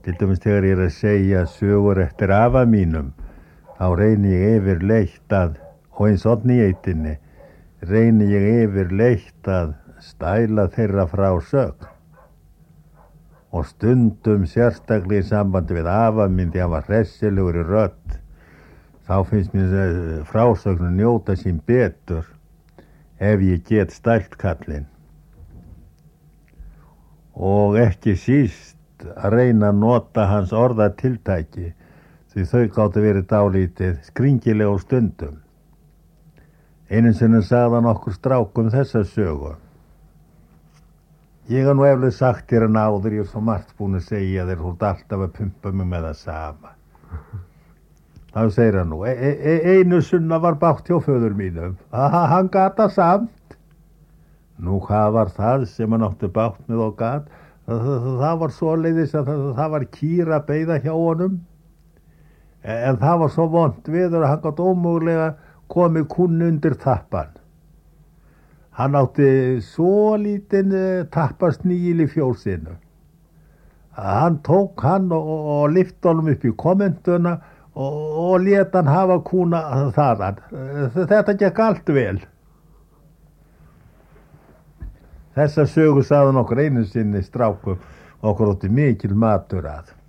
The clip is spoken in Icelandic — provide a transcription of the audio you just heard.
Til dæmis þegar ég að segja sögur eftir afa mínum, þá reyni ég yfirleitt að, og eins Oddný Eytinni, reyni ég yfirleitt að stæla þeirra frásögn. Og stundum sérstaklega í sambandi við afa minn því hann var hressilegur í rödd, þá finnst mér frásögnin njóta sín betur ef ég get stælt kallinn. Og ekki síst að reyna að nota hans orðatiltæki því þau gátu verið dálítið skringileg á stundum. Einu sinni sagði hann okkur strákum þessa sögu. Ég hef nú eflaust sagt þér en áður, ég er svo margt búin að segja þér, þú ert alltaf að pumpa mig með það sama. Þá segir hann nú, einu sunna var bátt hjá föður mínum, hann gata samt. Nú, hvað var það sem hann átti bátt með og gat? Það var svoleiðis að það var kýr að beida hjá honum, en það var svo vont viður að hann gat ómögulega komið kúnni undir tappan. Hann átti svo lítinn tappasnýl í fjósinu. Hann tók hann og lyfti honum upp í kommentuna og lét hann hafa kúna þaðan. Þetta gekk allt vel. Þessa sögu sagði hann okkur einu sinni strákum, okkur átti mikil matur að.